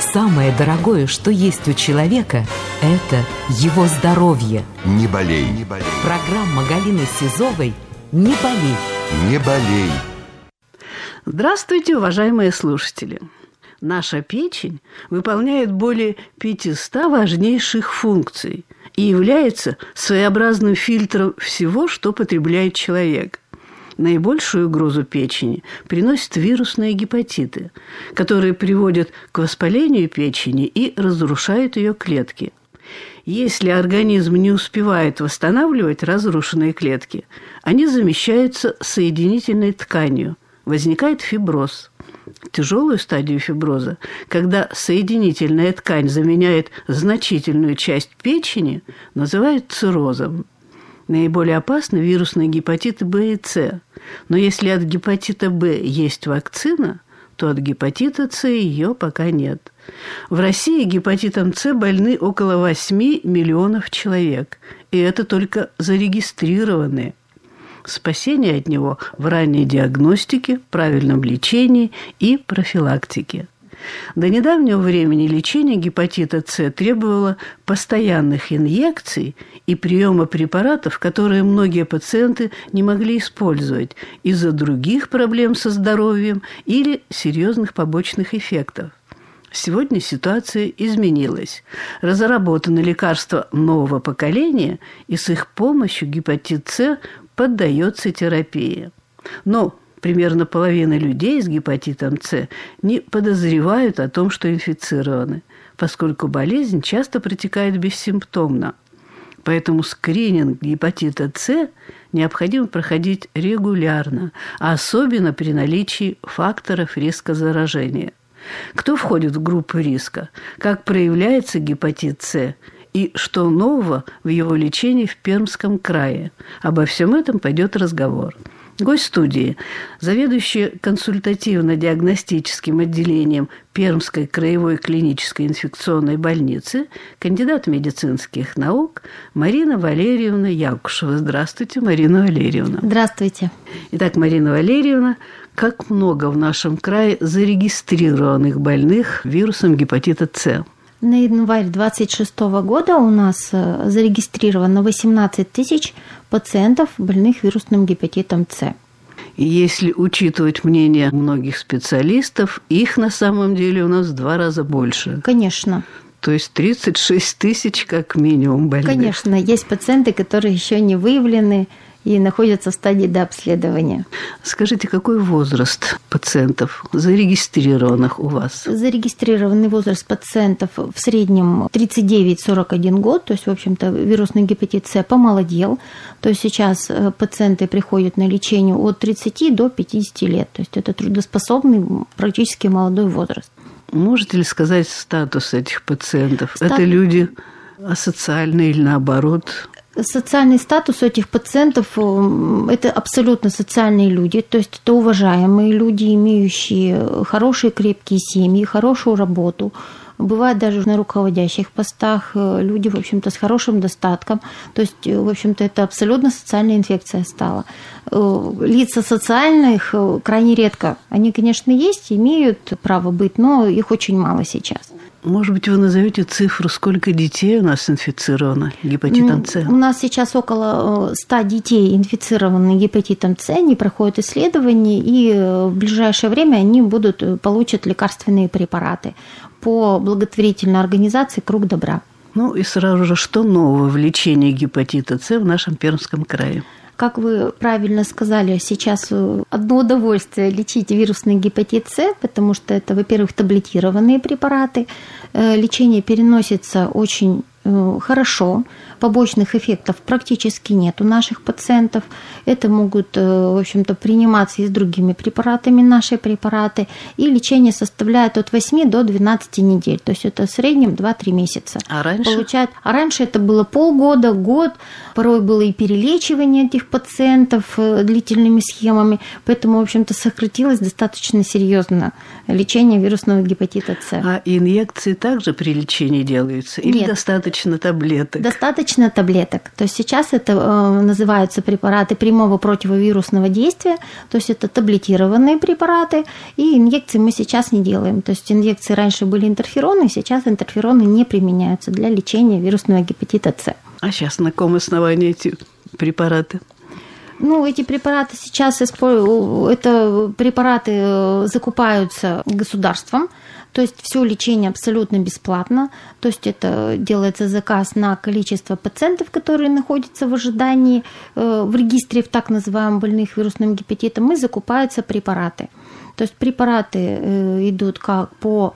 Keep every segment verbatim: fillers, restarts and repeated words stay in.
Самое дорогое, что есть у человека, это его здоровье. Не болей, не болей. Программа Галины Сизовой «Не болей». Не болей. Здравствуйте, уважаемые слушатели! Наша печень выполняет более пятисот важнейших функций и является своеобразным фильтром всего, что потребляет человек. Наибольшую угрозу печени приносят вирусные гепатиты, которые приводят к воспалению печени и разрушают ее клетки. Если организм не успевает восстанавливать разрушенные клетки, они замещаются соединительной тканью, возникает фиброз. Тяжелую стадию фиброза, когда соединительная ткань заменяет значительную часть печени, называют циррозом. Наиболее опасны вирусные гепатиты Б и С. Но если от гепатита Б есть вакцина, то от гепатита С ее пока нет. В России гепатитом С больны около восемь миллионов человек. И это только зарегистрированные. Спасение от него в ранней диагностике, правильном лечении и профилактике. До недавнего времени лечение гепатита С требовало постоянных инъекций и приема препаратов, которые многие пациенты не могли использовать из-за других проблем со здоровьем или серьезных побочных эффектов. Сегодня ситуация изменилась. Разработаны лекарства нового поколения, и с их помощью гепатит С поддается терапии. Но примерно половина людей с гепатитом С не подозревают о том, что инфицированы, поскольку болезнь часто протекает бессимптомно. Поэтому скрининг гепатита С необходимо проходить регулярно, а особенно при наличии факторов риска заражения. Кто входит в группу риска? Как проявляется гепатит С? И что нового в его лечении в Пермском крае? Обо всем этом пойдет разговор. Гость студии – заведующая консультативно-диагностическим отделением Пермской краевой клинической инфекционной больницы, кандидат медицинских наук Марина Валерьевна Якушева. Здравствуйте, Марина Валерьевна. Здравствуйте. Итак, Марина Валерьевна, как много в нашем крае зарегистрированных больных вирусом гепатита С? На январь двадцать шестого года у нас зарегистрировано восемнадцать тысяч пациентов, больных вирусным гепатитом С. И если учитывать мнение многих специалистов, их на самом деле у нас в два раза больше. Конечно. То есть тридцать шесть тысяч как минимум больных. Конечно, есть пациенты, которые еще не выявлены и находятся в стадии дообследования. Скажите, какой возраст пациентов зарегистрированных у вас? Зарегистрированный возраст пациентов в среднем тридцать девять - сорок один год, то есть, в общем-то, вирусный гепатит С помолодел. То есть сейчас пациенты приходят на лечение от тридцати до пятидесяти лет. То есть это трудоспособный, практически молодой возраст. Можете ли сказать статус этих пациентов? Стат... Это люди асоциальные или наоборот? Социальный статус у этих пациентов – это абсолютно социальные люди, то есть это уважаемые люди, имеющие хорошие крепкие семьи, хорошую работу. Бывают даже на руководящих постах люди, в общем-то, с хорошим достатком. То есть, в общем-то, это абсолютно социальная инфекция стала. Лица социальных крайне редко. Они, конечно, есть, имеют право быть, но их очень мало сейчас. Может быть, вы назовете цифру, сколько детей у нас инфицировано гепатитом С? У нас сейчас около ста детей инфицированы гепатитом С, они проходят исследования, и в ближайшее время они будут, получат лекарственные препараты по благотворительной организации «Круг добра». Ну и сразу же, что нового в лечении гепатита С в нашем Пермском крае? Как вы правильно сказали, сейчас одно удовольствие лечить вирусный гепатит С, потому что это, во-первых, таблетированные препараты. Лечение переносится очень хорошо, побочных эффектов практически нет у наших пациентов. Это могут, в общем-то, приниматься и с другими препаратами, наши препараты. И лечение составляет от восьми до двенадцати недель. То есть это в среднем два-три месяца. А раньше? Получают. А раньше это было полгода, год. Порой было и перелечивание этих пациентов длительными схемами. Поэтому, в общем-то, сократилось достаточно серьезно лечение вирусного гепатита С. А инъекции также при лечении делаются? Или Нет. достаточно достаточно таблеток. Достаточно таблеток. То есть сейчас это э, называются препараты прямого противовирусного действия, то есть это таблетированные препараты, и инъекции мы сейчас не делаем. То есть инъекции раньше были интерфероны, сейчас интерфероны не применяются для лечения вирусного гепатита С. А сейчас на каком основании эти препараты? Ну, эти препараты сейчас используют, это препараты закупаются государством, то есть все лечение абсолютно бесплатно, то есть это делается заказ на количество пациентов, которые находятся в ожидании в регистре в так называемых больных вирусным гепатитом, и закупаются препараты. То есть препараты идут как по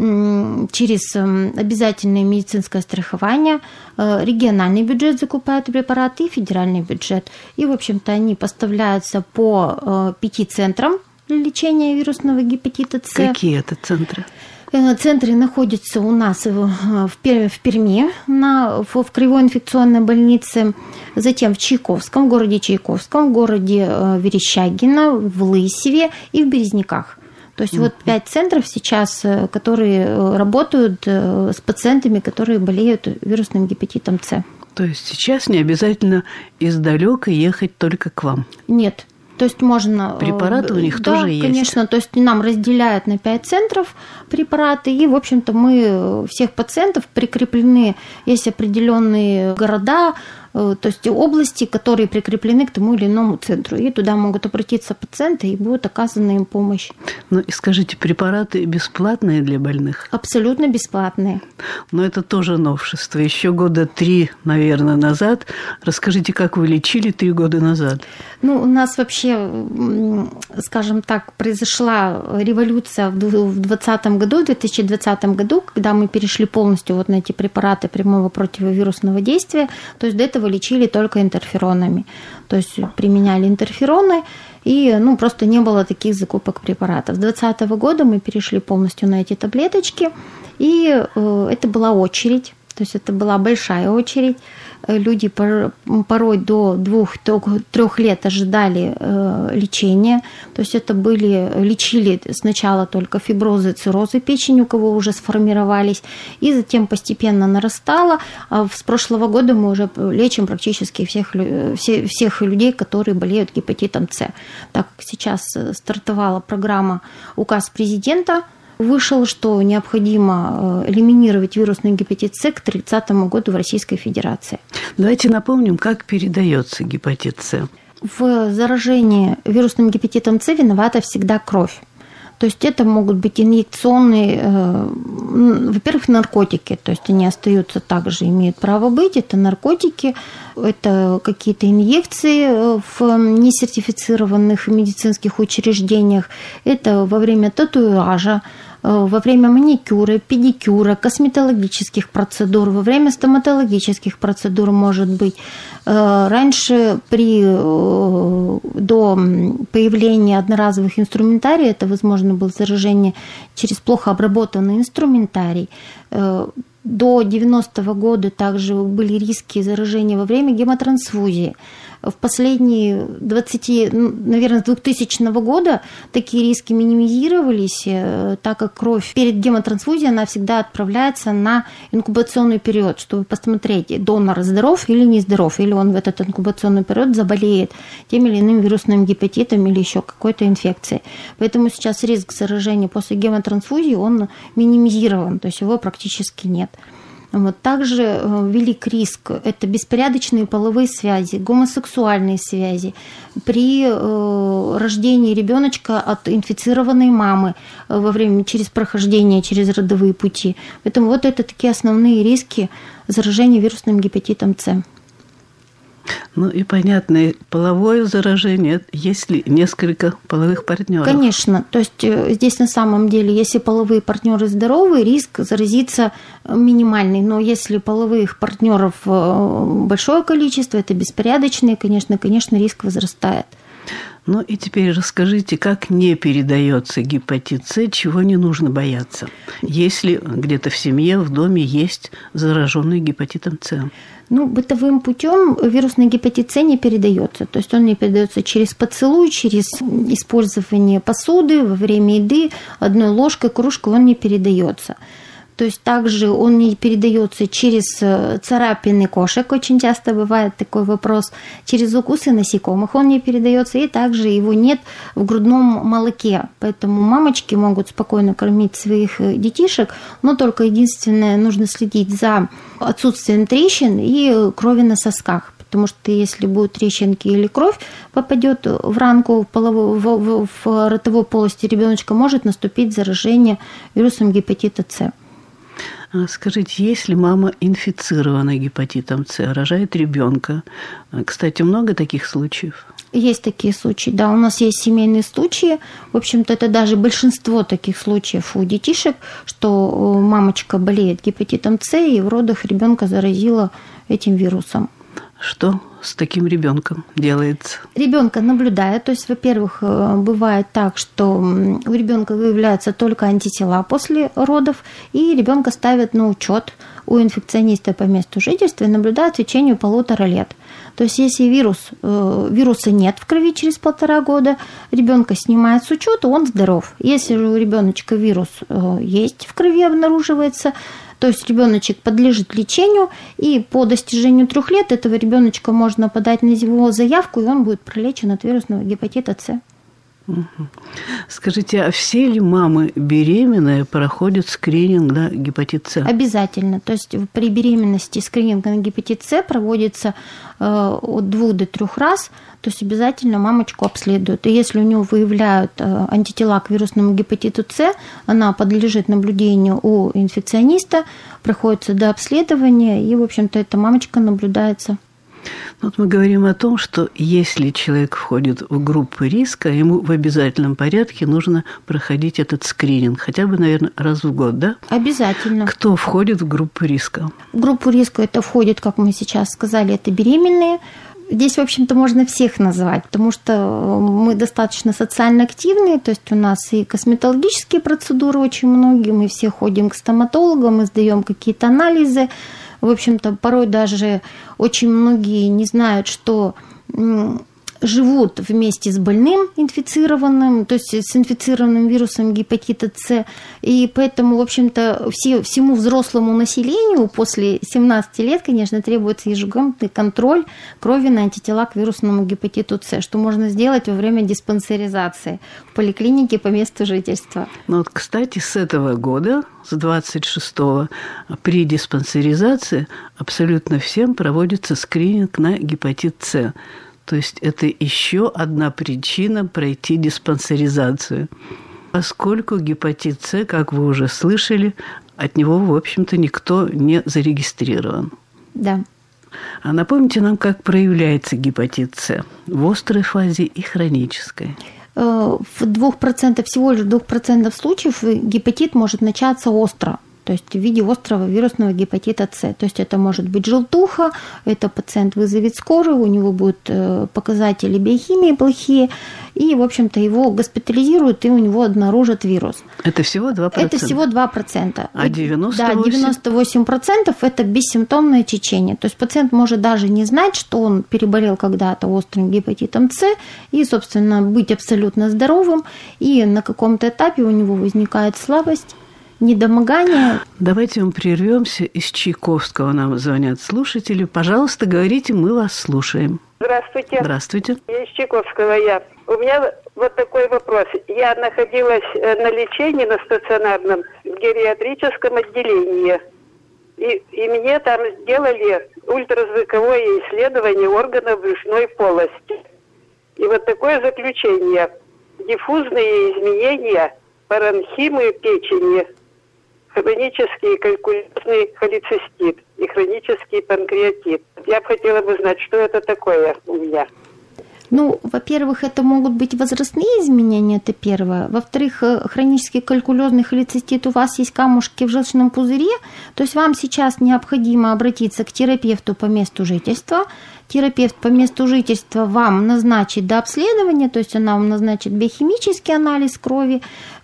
через обязательное медицинское страхование, региональный бюджет закупает препараты и федеральный бюджет. И, в общем-то, они поставляются по пяти центрам для лечения вирусного гепатита С. Какие это центры? Центры находятся у нас в Перми, на, в Краевой инфекционной больнице, затем в Чайковском, в городе Чайковском, в городе Верещагино, в Лысеве и в Березниках. То есть mm-hmm. вот пять центров сейчас, которые работают с пациентами, которые болеют вирусным гепатитом С. То есть сейчас не обязательно издалека ехать только к вам? Нет. То есть можно... Препараты у них да, тоже есть? Конечно. То есть нам разделяют на пять центров препараты, и, в общем-то, мы всех пациентов прикреплены, есть определенные города, то есть области, которые прикреплены к тому или иному центру. И туда могут обратиться пациенты, и будет оказана им помощь. Ну и скажите, препараты бесплатные для больных? Абсолютно бесплатные. Но это тоже новшество. Еще года три, наверное, назад. Расскажите, как вы лечили три года назад? Ну, у нас вообще, скажем так, произошла революция в двадцатом году, в две тысячи двадцатом году, когда мы перешли полностью вот на эти препараты прямого противовирусного действия. То есть до этого лечили только интерферонами. То есть применяли интерфероны, и ну, просто не было таких закупок препаратов. С двадцатого года мы перешли полностью на эти таблеточки, и э, это была очередь. То есть это была большая очередь. Люди порой до двух-трех лет ожидали лечения. То есть это были, лечили сначала только фиброзы, циррозы печени, у кого уже сформировались, и затем постепенно нарастало. А с прошлого года мы уже лечим практически всех, всех, всех людей, которые болеют гепатитом С. Так как сейчас стартовала программа «Указ президента», вышел, что необходимо элиминировать вирусный гепатит С к тридцатому году в Российской Федерации. Давайте напомним, как передается гепатит С. В заражении вирусным гепатитом С виновата всегда кровь. То есть это могут быть инъекционные, э, во-первых, наркотики, то есть они остаются также, имеют право быть, это наркотики, это какие-то инъекции в несертифицированных медицинских учреждениях, это во время татуажа, во время маникюра, педикюра, косметологических процедур, во время стоматологических процедур может быть. Раньше при, до появления одноразовых инструментарий, это, возможно, было заражение через плохо обработанный инструментарий. До девяностого года также были риски заражения во время гемотрансфузии. В последние двадцать, наверное, с двухтысячного года такие риски минимизировались, так как кровь перед гемотрансфузией, она всегда отправляется на инкубационный период, чтобы посмотреть, донор здоров или не здоров, или он в этот инкубационный период заболеет тем или иным вирусным гепатитом или еще какой-то инфекцией. Поэтому сейчас риск заражения после гемотрансфузии, он минимизирован, то есть его практически нет. Вот. Также велик риск – это беспорядочные половые связи, гомосексуальные связи. При э, рождении ребеночка от инфицированной мамы во время, через прохождение через родовые пути. Поэтому вот это такие основные риски заражения вирусным гепатитом С. Ну и понятно, половое заражение, есть ли несколько половых партнеров? Конечно. То есть здесь на самом деле, если половые партнеры здоровы, риск заразиться минимальный. Но если половых партнеров большое количество, это беспорядочные, конечно, конечно, риск возрастает. Ну и теперь расскажите, как не передается гепатит С, чего не нужно бояться, если где-то в семье, в доме есть зараженный гепатитом С? Ну, бытовым путем вирусный гепатит С не передается. То есть он не передается через поцелуй, через использование посуды во время еды, одной ложкой, кружкой он не передается. То есть также он не передается через царапины кошек, очень часто бывает такой вопрос, через укусы насекомых он не передается, и также его нет в грудном молоке. Поэтому мамочки могут спокойно кормить своих детишек, но только единственное, нужно следить за отсутствием трещин и крови на сосках. Потому что если будут трещинки или кровь попадет в ранку в, половой, в, в, в ротовой полости ребеночка, может наступить заражение вирусом гепатита С. Скажите, если мама инфицирована гепатитом С, рожает ребенка, кстати, много таких случаев? Есть такие случаи, да, у нас есть семейные случаи, в общем-то, это даже большинство таких случаев у детишек, что мамочка болеет гепатитом С и в родах ребенка заразила этим вирусом. Что с таким ребенком делается? Ребенка наблюдает, то есть, во-первых, бывает так, что у ребенка выявляются только антитела после родов, и ребенка ставят на учет у инфекциониста по месту жительства и наблюдают в течение полутора лет. То есть, если вирус, вируса нет в крови через полтора года, ребенка снимают с учета, он здоров. Если же у ребеночка вирус есть в крови, обнаруживается, то есть ребеночек подлежит лечению, и по достижению трех лет этого ребеночка можно подать на его заявку, и он будет пролечен от вирусного гепатита С. Угу. Скажите, а все ли мамы беременные проходят скрининг на гепатит С? Обязательно. То есть при беременности скрининг на гепатит С проводится э, от двух до трех раз. То есть обязательно мамочку обследуют. И если у нее выявляют э, антитела к вирусному гепатиту С, она подлежит наблюдению у инфекциониста, проходится до обследования, и, в общем-то, эта мамочка наблюдается. Вот мы говорим о том, что если человек входит в группу риска, ему в обязательном порядке нужно проходить этот скрининг, хотя бы, наверное, раз в год, да? Обязательно. Кто входит в группу риска? В группу риска это входит, как мы сейчас сказали, это беременные. Здесь, в общем-то, можно всех назвать, потому что мы достаточно социально активные, то есть у нас и косметологические процедуры очень многие, мы все ходим к стоматологам, мы сдаем какие-то анализы. В общем-то, порой даже очень многие не знают, что живут вместе с больным инфицированным, то есть с инфицированным вирусом гепатита С. И поэтому, в общем-то, все, всему взрослому населению после семнадцати лет, конечно, требуется ежегодный контроль крови на антитела к вирусному гепатиту С, что можно сделать во время диспансеризации в поликлинике по месту жительства. Ну вот, кстати, с этого года, с двадцать шестого, при диспансеризации абсолютно всем проводится скрининг на гепатит С. То есть это еще одна причина пройти диспансеризацию. Поскольку гепатит С, как вы уже слышали, от него, в общем-то, никто не зарегистрирован. Да. А напомните нам, как проявляется гепатит С в острой фазе и хронической. В двух процентах, всего лишь в двух процентах случаев гепатит может начаться остро. То есть в виде острого вирусного гепатита С. То есть это может быть желтуха, это пациент вызовет скорую, у него будут показатели биохимии плохие, и, в общем-то, его госпитализируют, и у него обнаружат вирус. Это всего два процента? Это всего два процента. А девяносто восемь процентов? Да, девяносто восемь процентов это бессимптомное течение. То есть пациент может даже не знать, что он переболел когда-то острым гепатитом С, и, собственно, быть абсолютно здоровым, и на каком-то этапе у него возникает слабость, недомогание. Давайте мы прервемся. Из Чайковского нам звонят слушатели. Пожалуйста, говорите, мы вас слушаем. Здравствуйте. Здравствуйте. Из Чайковского я. У меня вот такой вопрос. Я находилась на лечении на стационарном в гериатрическом отделении. И, и мне там сделали ультразвуковое исследование органов брюшной полости. И вот такое заключение. Диффузные изменения паренхимы печени, хронический калькулезный холецистит и хронический панкреатит. Я бы хотела бы знать, что это такое у меня. Ну, во-первых, это могут быть возрастные изменения, это первое. Во-вторых, хронический калькулезный холецистит, у вас есть камушки в желчном пузыре, то есть вам сейчас необходимо обратиться к терапевту по месту жительства. Терапевт по месту жительства вам назначит до обследования, то есть она вам назначит биохимический анализ крови,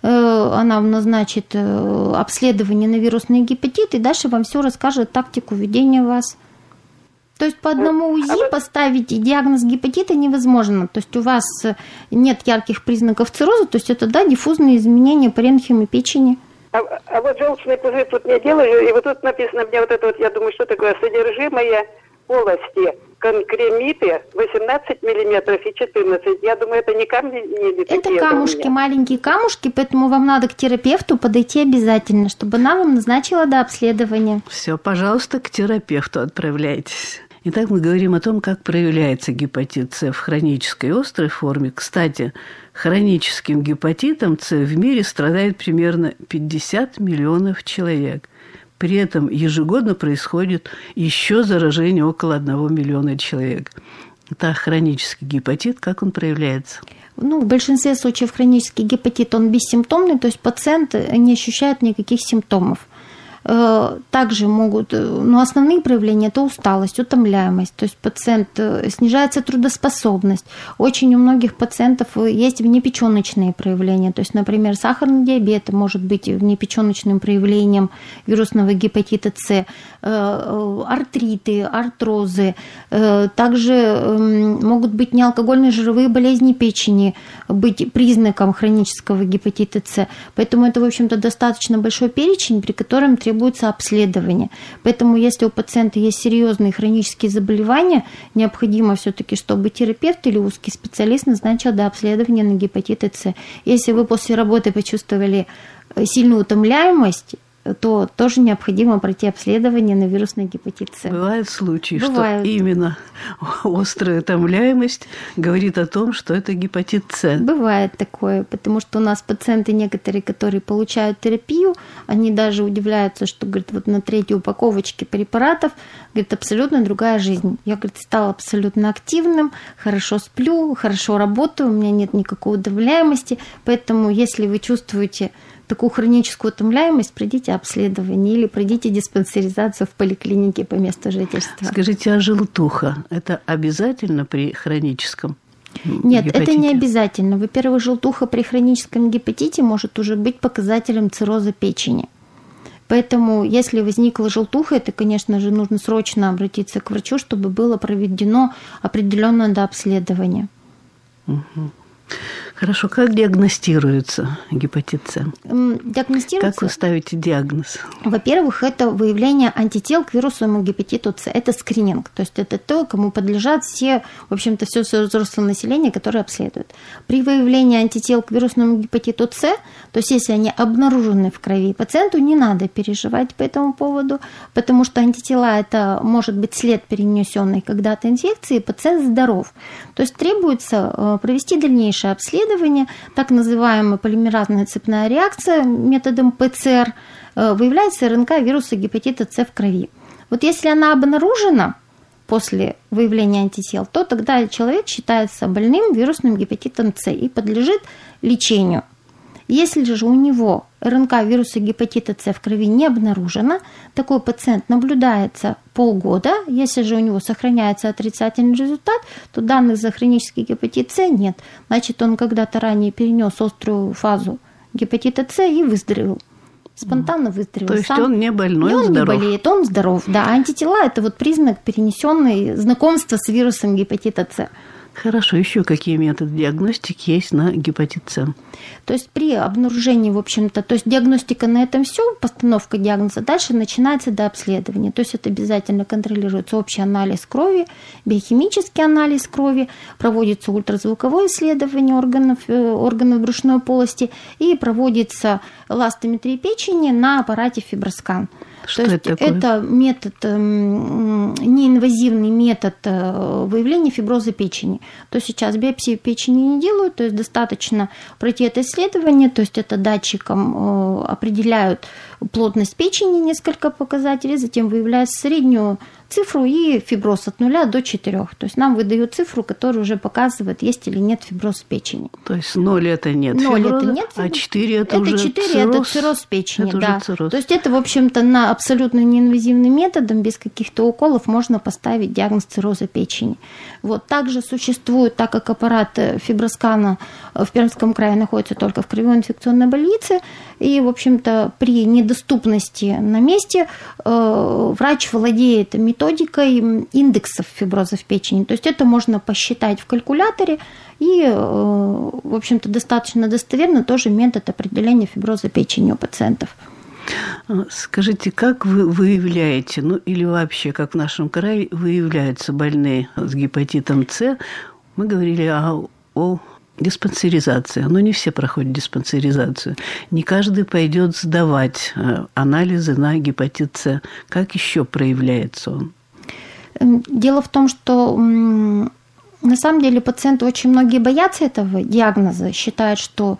она вам назначит обследование на вирусный гепатит, и дальше вам все расскажет тактику ведения вас. То есть по одному УЗИ поставить диагноз гепатита невозможно. То есть у вас нет ярких признаков цирроза, то есть это, да, диффузные изменения паренхимы печени. А, а вот желчный пузырь тут не делали, и вот тут написано мне вот это вот, я думаю, что такое содержимое полости конкремиты восемнадцать миллиметров и четырнадцать. Я думаю, это не камни, не это камушки, маленькие камушки, поэтому вам надо к терапевту подойти обязательно, чтобы она вам назначила до обследования. Все, пожалуйста, к терапевту отправляйтесь. Итак, мы говорим о том, как проявляется гепатит С в хронической острой форме. Кстати, хроническим гепатитом С в мире страдает примерно пятьдесят миллионов человек. При этом ежегодно происходит еще заражение около одного миллиона человек. Это хронический гепатит, как он проявляется? Ну, в большинстве случаев хронический гепатит, он бессимптомный, то есть пациенты не ощущают никаких симптомов. Также могут, но основные проявления – это усталость, утомляемость, то есть пациент, снижается трудоспособность. Очень у многих пациентов есть внепечёночные проявления, то есть, например, сахарный диабет может быть внепечёночным проявлением вирусного гепатита С, артриты, артрозы, также могут быть неалкогольные жировые болезни печени, быть признаком хронического гепатита С. Поэтому это, в общем-то, достаточно большой перечень, при котором требуется требуется обследование. Поэтому, если у пациента есть серьезные хронические заболевания, необходимо все-таки, чтобы терапевт или узкий специалист назначил до обследования на гепатит С. Если вы после работы почувствовали сильную утомляемость, то тоже необходимо пройти обследование на вирусный гепатит С. Бывают случаи, Бывают. что именно острая утомляемость говорит о том, что это гепатит С. Бывает такое, потому что у нас пациенты некоторые, которые получают терапию, они даже удивляются, что, говорит, вот на третьей упаковочке препаратов, говорит, абсолютно другая жизнь. Я, говорит, стал абсолютно активным, хорошо сплю, хорошо работаю, у меня нет никакой утомляемости, поэтому если вы чувствуете такую хроническую утомляемость, пройдите обследование или пройдите диспансеризацию в поликлинике по месту жительства. Скажите, а желтуха – это обязательно при хроническом Нет, гепатите? Это не обязательно. Во-первых, желтуха при хроническом гепатите может уже быть показателем цирроза печени. Поэтому, если возникла желтуха, это, конечно же, нужно срочно обратиться к врачу, чтобы было проведено определенное дообследование. Угу. Хорошо, как диагностируется гепатит С? Диагностируется... Как вы ставите диагноз? Во-первых, это выявление антител к вирусовому гепатиту С. Это скрининг, то есть это то, кому подлежат все, в общем-то, все взрослое население, которое обследуют. При выявлении антител к вирусному гепатиту С, то есть если они обнаружены в крови, пациенту не надо переживать по этому поводу, потому что антитела – это может быть след, перенесенный когда-то инфекции, пациент здоров. То есть требуется провести дальнейшее обследование, так называемая полимеразная цепная реакция методом ПЦР, выявляется РНК вируса гепатита С в крови. Вот если она обнаружена после выявления антител, то тогда человек считается больным вирусным гепатитом С и подлежит лечению. Если же у него РНК вируса гепатита С в крови не обнаружена, такой пациент наблюдается полгода. Если же у него сохраняется отрицательный результат, то данных за хронический гепатит С нет. Значит, он когда-то ранее перенес острую фазу гепатита С и выздоровел. Спонтанно выздоровел. То есть сам. он не больной, И он здоров. не болеет, он здоров. Да, антитела – это вот признак перенесенной знакомства с вирусом гепатита С. Хорошо, еще какие методы диагностики есть на гепатит С? То есть при обнаружении, в общем-то, то есть диагностика на этом все, постановка диагноза, дальше начинается дообследование. То есть это обязательно контролируется общий анализ крови, биохимический анализ крови, проводится ультразвуковое исследование органов, органов брюшной полости и проводится эластометрия печени на аппарате фиброскан. Что То это есть такое? это метод, неинвазивный метод выявления фиброза печени. То есть сейчас биопсии печени не делают, то есть достаточно пройти это исследование, то есть это датчиком определяют плотность печени, несколько показателей, затем выявляют среднюю цифру и фиброз от нуля до четырёх. То есть нам выдают цифру, которая уже показывает, есть или нет фиброз печени. То есть ноль это нет ноль фиброза, это нет а четыре это, это уже четыре цирроз. Это цирроз печени, это да. Уже цирроз. То есть это, в общем-то, на абсолютно неинвазивным методом, без каких-то уколов можно поставить диагноз цирроза печени. Вот. Также существует, так как аппарат фиброскана в Пермском крае находится только в краевой инфекционной больнице, и, в общем-то, при недоступности на месте э, врач владеет методикой методикой индексов фиброзов печени. То есть это можно посчитать в калькуляторе, и, в общем-то, достаточно достоверно тоже метод определения фиброза печени у пациентов. Скажите, как вы выявляете, ну или вообще, как в нашем крае выявляются больные с гепатитом С? Мы говорили о, о диспансеризации, но не все проходят диспансеризацию. Не каждый пойдет сдавать анализы на гепатит С. Как еще проявляется он? Дело в том, что на самом деле пациенты очень многие боятся этого диагноза, считают, что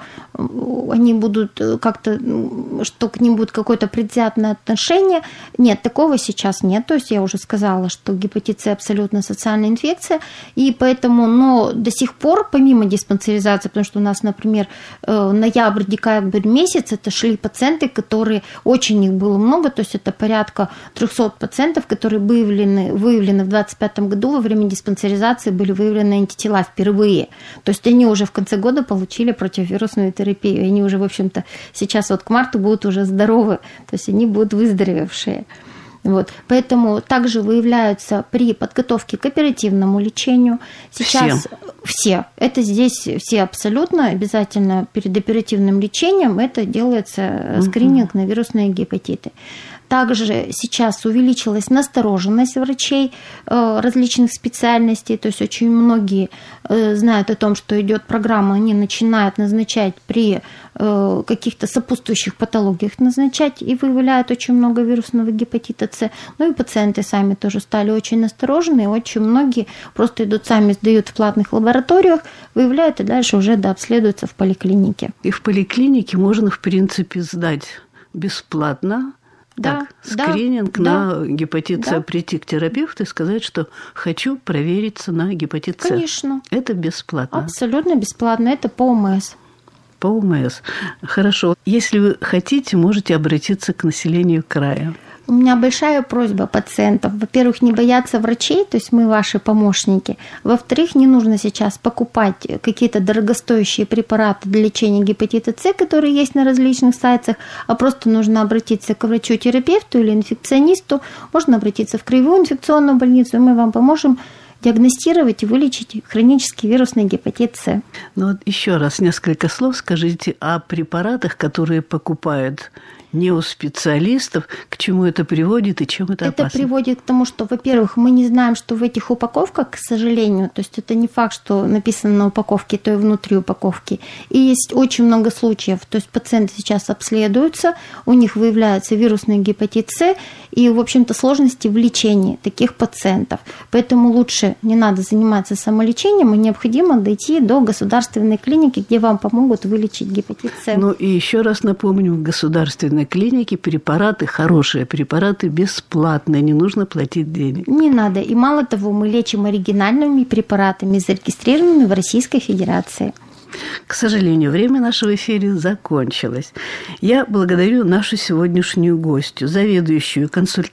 они будут как-то, что к ним будет какое-то предвзятое отношение. Нет, такого сейчас нет. То есть я уже сказала, что гепатит С абсолютно социальная инфекция, и поэтому, но до сих пор, помимо диспансеризации, потому что у нас, например, ноябрь, декабрь месяц, это шли пациенты, которые, очень их было много, то есть это порядка триста пациентов, которые выявлены, выявлены в двадцать пятом году во время диспансеризации, были выявлены антитела впервые. То есть они уже в конце года получили противовирусную терапию. Они уже, в общем-то, сейчас вот к марту будут уже здоровы, то есть они будут выздоровевшие. Вот. Поэтому также выявляются при подготовке к оперативному лечению. Сейчас все. все. Это здесь все абсолютно обязательно перед оперативным лечением это делается скрининг на вирусные гепатиты. Также сейчас увеличилась настороженность врачей различных специальностей, то есть очень многие знают о том, что идет программа, они начинают назначать при каких-то сопутствующих патологиях назначать и выявляют очень много вирусного гепатита С. Ну и пациенты сами тоже стали очень насторожены, и очень многие просто идут сами, сдают в платных лабораториях, выявляют и дальше уже дообследуются в поликлинике. И в поликлинике можно, в принципе, сдать бесплатно. Да, так, скрининг да, на да, гепатит С, да. прийти к терапевту и сказать, что хочу провериться на гепатит С. Конечно. Это бесплатно. Абсолютно бесплатно. Это по ОМС. По ОМС. Хорошо. Если вы хотите, можете обратиться к населению края. У меня большая просьба пациентов. Во-первых, не бояться врачей, то есть мы ваши помощники. Во-вторых, не нужно сейчас покупать какие-то дорогостоящие препараты для лечения гепатита С, которые есть на различных сайтах, а просто нужно обратиться к врачу-терапевту или инфекционисту. Можно обратиться в краевую инфекционную больницу, и мы вам поможем диагностировать и вылечить хронический вирусный гепатит С. Ну вот еще раз несколько слов скажите о препаратах, которые покупают не у специалистов, к чему это приводит и чем это, это опасно? Это приводит к тому, что, во-первых, мы не знаем, что в этих упаковках, к сожалению, то есть это не факт, что написано на упаковке, то и внутри упаковки. И есть очень много случаев, то есть пациенты сейчас обследуются, у них выявляется вирусный гепатит С, и, в общем-то, сложности в лечении таких пациентов. Поэтому лучше не надо заниматься самолечением, и необходимо дойти до государственной клиники, где вам помогут вылечить гепатит С. Ну и еще раз напомню, государственной клинике препараты, хорошие препараты, бесплатные, не нужно платить денег. Не надо. И мало того, мы лечим оригинальными препаратами, зарегистрированными в Российской Федерации. К сожалению, время нашего эфира закончилось. Я благодарю нашу сегодняшнюю гостью, заведующую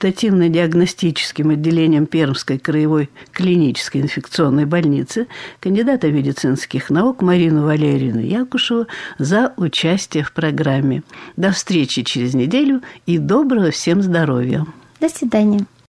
консультативно-диагностическим отделением Пермской краевой клинической инфекционной больницы, кандидата медицинских наук Марину Валерьевну Якушеву за участие в программе. До встречи через неделю и доброго всем здоровья. До свидания.